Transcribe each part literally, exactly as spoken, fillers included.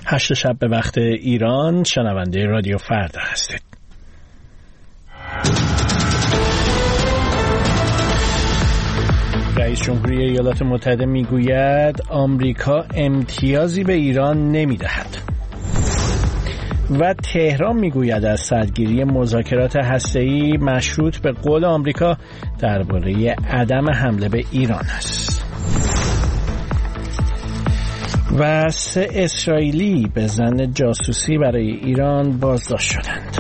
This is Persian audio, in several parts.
هشت شب به وقت ایران شنونده رادیو فردا هستید. رئیس جمهوری ایالات متحده میگوید آمریکا امتیازی به ایران نمیدهد و تهران میگوید از سرگیری مذاکرات هسته‌ای مشروط به قول آمریکا درباره عدم حمله به ایران است. و سه اسرائیلی به ظن جاسوسی برای ایران بازداشت شدند.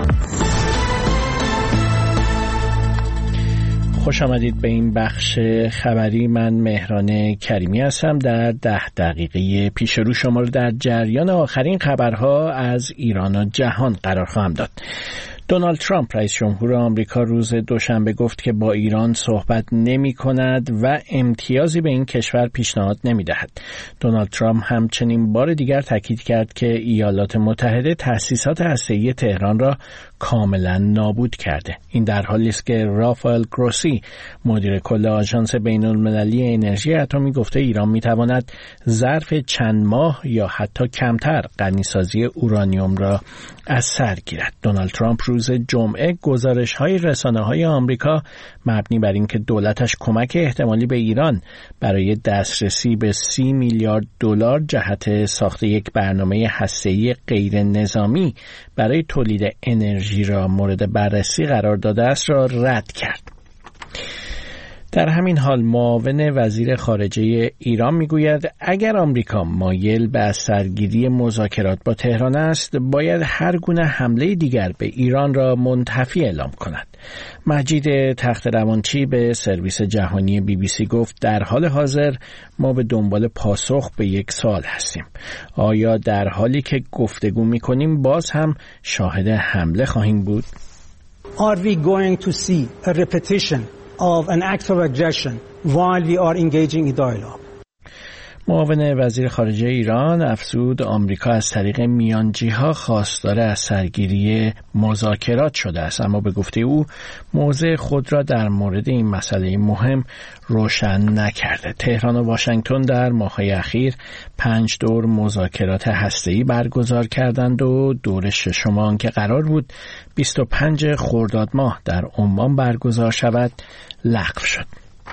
خوش آمدید به این بخش خبری. من مهران کریمی هستم. در ده دقیقه پیش رو شما رو در جریان آخرین خبرها از ایران و جهان قرار خواهم داد. دونالد ترامپ رئیس جمهور آمریکا روز دوشنبه گفت که با ایران صحبت نمی کند و امتیازی به این کشور پیشنهاد نمی دهد. دونالد ترامپ همچنین بار دیگر تاکید کرد که ایالات متحده تأسیسات هسته‌ای تهران را کاملا نابود کرده. این در حالی است که رافائل گروسی مدیر کل آژانس بین‌المللی انرژی اتمی گفته ایران می تواند ظرف چند ماه یا حتی کمتر غنیسازی اورانیوم را از سر گیرد. دونالد ترامپ روز جمعه گزارش‌های رسانه‌های آمریکا مبنی بر اینکه دولتش کمک احتمالی به ایران برای دسترسی به سی میلیارد دلار جهت ساخت یک برنامه هسته‌ای غیر نظامی برای تولید انرژی را مورد بررسی قرار داده است را رد کرد. در همین حال معاون وزیر خارجه ایران میگوید اگر آمریکا مایل به از سرگیری مذاکرات با تهران است، باید هر گونه حمله دیگر به ایران را منتفی اعلام کند. مجید تخت روانچی به سرویس جهانی بی بی سی گفت در حال حاضر ما به دنبال پاسخ به یک سوال هستیم. آیا در حالی که گفتگو میکنیم باز هم شاهد حمله خواهیم بود؟ Are we going to see a repetition of an act of aggression while we are engaging in dialogue? معاون وزیر خارجه ایران افزود آمریکا از طریق میانجی‌ها خواستار از سرگیری مذاکرات شده است، اما به گفته او موضع خود را در مورد این مسئله مهم روشن نکرده. تهران و واشنگتن در ماه‌های اخیر پنج دور مذاکرات هسته‌ای برگزار کردند و دور ششم آن که قرار بود بیست و پنج خرداد ماه در عمان برگزار شود لغو شد.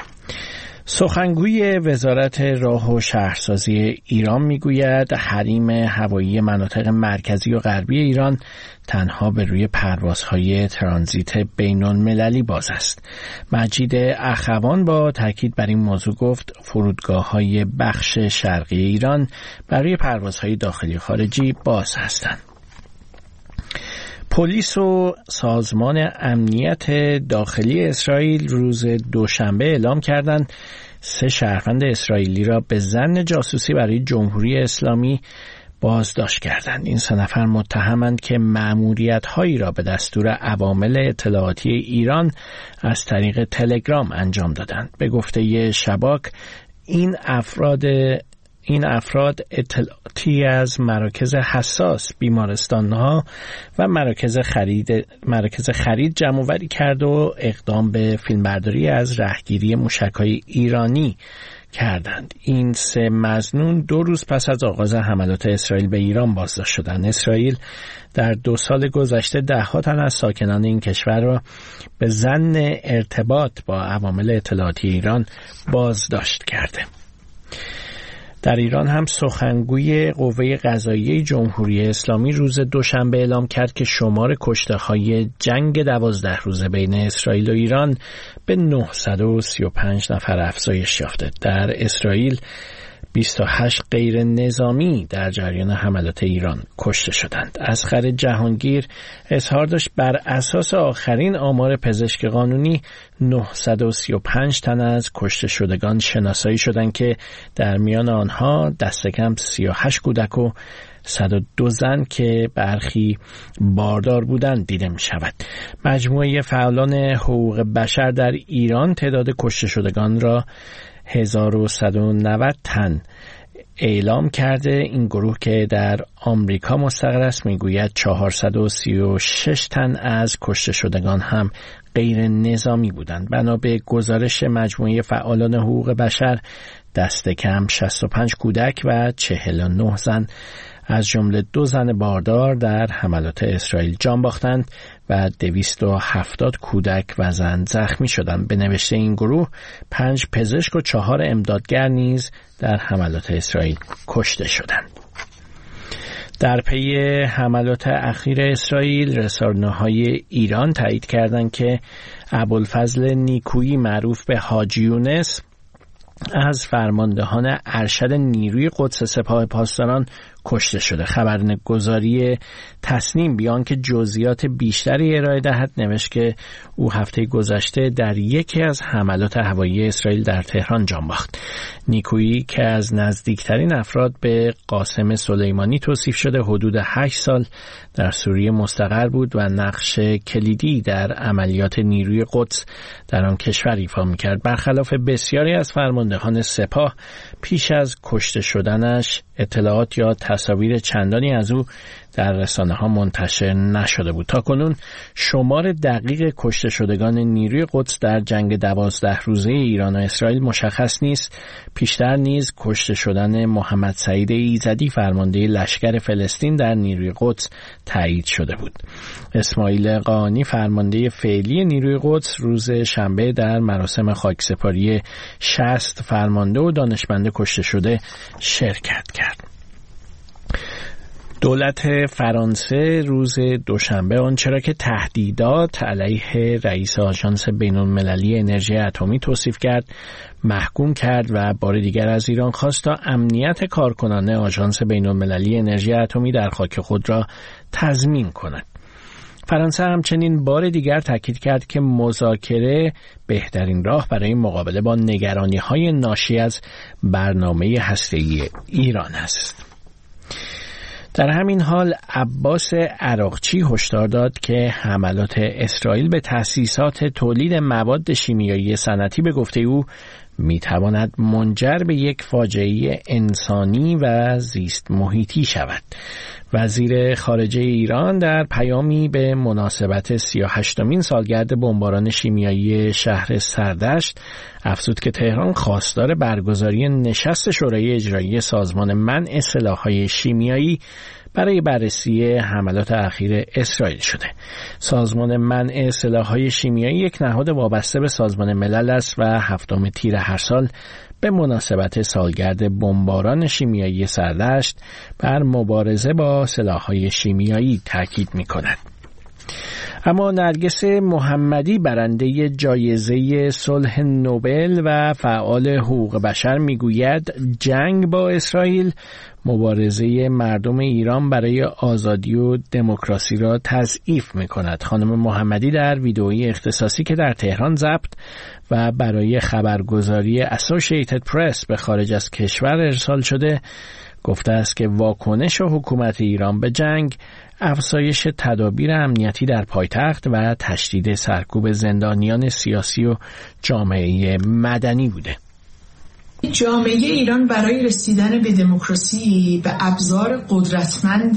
سخنگوی وزارت راه و شهرسازی ایران میگوید حریم هوایی مناطق مرکزی و غربی ایران تنها به روی پروازهای ترانزیت بین‌المللی باز است. مجید اخوان با تاکید بر این موضوع گفت فرودگاه‌های بخش شرقی ایران برای پروازهای داخلی و خارجی باز هستند. پلیس و سازمان امنیت داخلی اسرائیل روز دوشنبه اعلام کردند سه شهروند اسرائیلی را به ظن جاسوسی برای جمهوری اسلامی بازداشت کردند. این سه نفر متهمند که مأموریت‌هایی را به دستور عوامل اطلاعاتی ایران از طریق تلگرام انجام دادند. به گفته شباک این افراد این افراد اطلاعاتی از مراکز حساس، بیمارستان‌ها و مراکز خرید مراکز خرید جمع‌آوری کرد و اقدام به فیلمبرداری از رهگیری موشک‌های ایرانی کردند. این سه مظنون دو روز پس از آغاز حملات اسرائیل به ایران بازداشت شدند. اسرائیل در دو سال گذشته ده‌ها تن از ساکنان این کشور را به ظن ارتباط با عوامل اطلاعاتی ایران بازداشت کرده. در ایران هم سخنگوی قوه قضاییه جمهوری اسلامی روز دوشنبه اعلام کرد که شمار کشته‌های جنگ دوازده روزه بین اسرائیل و ایران به نهصد و سی و پنج نفر افزایش یافته. در اسرائیل بیست و هشت غیر نظامی در جریان حملات ایران کشته شدند. اصغر جهانگیر اظهار داشت بر اساس آخرین آمار پزشک قانونی نهصد و سی و پنج تن از کشته شدگان شناسایی شدند که در میان آنها دست کم سی و هشت کودک و صد و دو زن که برخی باردار بودند دیده می شود. مجموعه فعالان حقوق بشر در ایران تعداد کشته شدگان را هزار و صد و نود تن اعلام کرده. این گروه که در آمریکا مستقر است میگوید چهارصد و سی و شش تن از کشته شدگان هم غیر نظامی بودند. بنا به گزارش مجموعه فعالان حقوق بشر دست کم شصت و پنج کودک و چهل و نه زن از جمله دو زن باردار در حملات اسرائیل جان باختند و دویست و هفتاد کودک و زن زخمی شدند. به نوشته این گروه پنج پزشک و چهار امدادگر نیز در حملات اسرائیل کشته شدند. در پی حملات اخیر اسرائیل، رسانه‌های ایران تایید کردند که ابوالفضل نیکویی معروف به حاجی یونس از فرماندهان ارشد نیروی قدس سپاه پاسداران کشته شده. خبرگزاری تصنیم بیان که جزئیات بیشتری ارائه دهد نوشت که او هفته گذشته در یکی از حملات هوایی اسرائیل در تهران جان باخت. نیکویی که از نزدیکترین افراد به قاسم سلیمانی توصیف شده، حدود هشت سال در سوریه مستقر بود و نقش کلیدی در عملیات نیروی قدس در آن کشور ایفا می‌کرد. برخلاف بسیاری از فرماندهان سپاه، پیش از کشته شدنش اطلاعات یا تصاویر چندانی از او در رسانه‌ها منتشر نشده بود. تاکنون شمار دقیق کشته شدگان نیروی قدس در جنگ دوازده روزه ایران و اسرائیل مشخص نیست. پیشتر نیز کشته شدن محمد سعید ایزدی فرمانده لشکر فلسطین در نیروی قدس تایید شده بود. اسماعیل قانی فرمانده فعلی نیروی قدس روز شنبه در مراسم خاکسپاری شصت فرمانده و دانشمند کشته شده شرکت کرد. دولت فرانسه روز دوشنبه آنچه را که تهدیدات علیه رئیس آژانس بین‌المللی انرژی اتمی توصیف کرد محکوم کرد و بار دیگر از ایران خواست تا امنیت کارکنان آژانس بین‌المللی انرژی اتمی در خاک خود را تضمین کند. فرانسه همچنین بار دیگر تاکید کرد که مذاکره بهترین راه برای مقابله با نگرانی‌های ناشی از برنامه هسته‌ای ایران است. در همین حال عباس عراقچی هشدار داد که حملات اسرائیل به تأسیسات تولید مواد شیمیایی صنعتی به گفته او میتواند منجر به یک فاجعه انسانی و زیست محیطی شود. وزیر خارجه ایران در پیامی به مناسبت سی و هشتمین سالگرد بمباران شیمیایی شهر سردشت افزود که تهران خواستار برگزاری نشست شورای اجرایی سازمان منع سلاح‌های شیمیایی برای بررسی حملات اخیر اسرائیل شده. سازمان منع سلاح‌های شیمیایی یک نهاد وابسته به سازمان ملل است و هفتم تیر هر سال به مناسبت سالگرد بمباران شیمیایی سردشت بر مبارزه با سلاح‌های شیمیایی تاکید می‌کند. اما نرگس محمدی برنده جایزه صلح نوبل و فعال حقوق بشر میگوید جنگ با اسرائیل مبارزه مردم ایران برای آزادی و دموکراسی را تضعیف می‌کند. خانم محمدی در ویدئویی اختصاصی که در تهران ضبط و برای خبرگزاری اسوسییتد پرس به خارج از کشور ارسال شده گفته است که واکنش حکومت ایران به جنگ افزایش تدابیر امنیتی در پایتخت و تشدید سرکوب زندانیان سیاسی و جامعه مدنی بوده. جامعه ایران برای رسیدن به دموکراسی و ابزار قدرتمند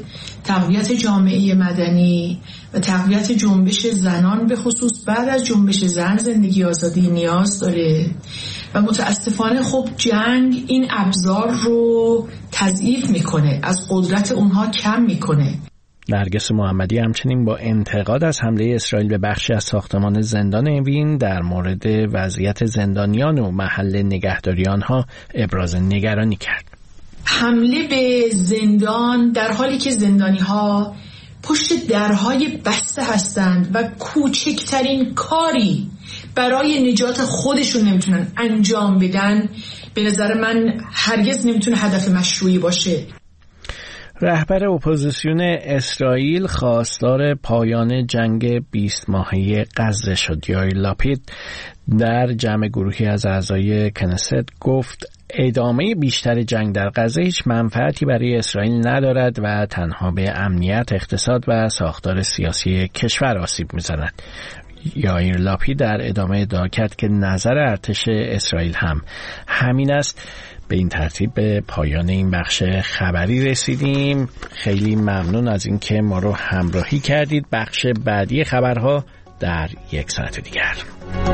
تقویت جامعه مدنی و تقویت جنبش زنان به خصوص بعد از جنبش زن زندگی آزادی نیاز داره و متاسفانه خب جنگ این ابزار رو تضعیف میکنه، از قدرت اونها کم میکنه. نرگس محمدی همچنین با انتقاد از حمله اسرائیل به بخشی از ساختمان زندان اوین در مورد وضعیت زندانیان و محل نگهداری آنها ابراز نگرانی کرد. حمله به زندان در حالی که زندانی‌ها پشت درهای بسته هستند و کوچکترین کاری برای نجات خودشون نمیتونن انجام بدن، به نظر من هرگز نمیتونه هدف مشروعی باشه. رهبر اپوزیسیون اسرائیل خواستار پایان جنگ بیست ماهه غزه شد. یائیر لاپید در جمع گروهی از اعضای کنست گفت ادامه بیشتر جنگ در غزه هیچ منفعتی برای اسرائیل ندارد و تنها به امنیت، اقتصاد و ساختار سیاسی کشور آسیب می‌زند. یائیر لاپید در ادامه ادعا کرد که نظر ارتش اسرائیل هم همین است. به این ترتیب به پایان این بخش خبری رسیدیم. خیلی ممنون از اینکه ما رو همراهی کردید. بخش بعدی خبرها در یک ساعت دیگر.